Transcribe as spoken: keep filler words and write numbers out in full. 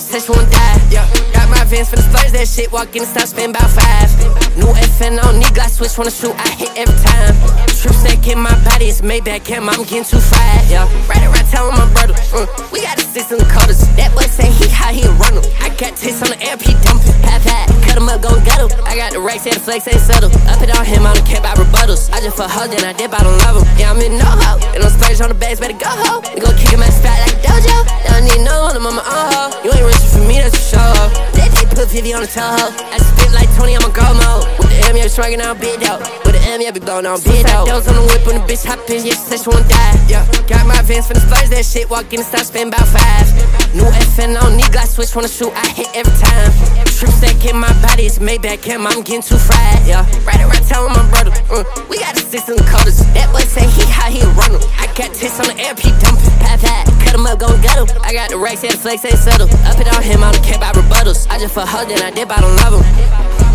said she won't die. Yeah, got my Vans for the splurge, that shit. Walk in the stop, spend about five. New F N, I don't need glass switch, wanna shoot, I hit every time. Trip stack in my body, it's Maybach cam, I'm getting too fried. Yeah, right around town with my brother. Uh, we got the six in the quarters. That boy say he high, he a runner. I got taste on the air, P dumping. Pat pat, cut him up, gon' get him. I got the racks, yeah, the flex ain't settle. Up it on him, I don't care about rebuttals. I just fuck her, then I dip, I don't love him. Yeah, I'm in no ho, and I'm splurge on the bags, better go ho. We gon' kick him at spot like a dojo. I don't need no one, I'm on my own ho. You ain't rich for me, that's for sure. They, they put Vivi on the toe. I spit like Tony, I'm a go mode. With the M, yeah, swinging out big though. With the M, yeah, be blowing on big though. Those on the whip when the bitch hop in, yeah, she said she won't die. Yeah, got my Vans for the splurge, that shit. Walk in the stop, spend about five. New F N, I don't need glass switch, wanna shoot, I hit every time. Trip stack in my body, it's Maybach cam, I'm getting too fried. Yeah, right around town with my brother. Uh, we got the six in the quarters. That boy say he high, he a runner. I got taste on the air, P dumping. Pat pat, cut him up, gon' get him. I got the racks, yeah, the flex ain't settle. Up it on him, I don't care about rebuttals. I just fuck her, then I dip, I don't love him.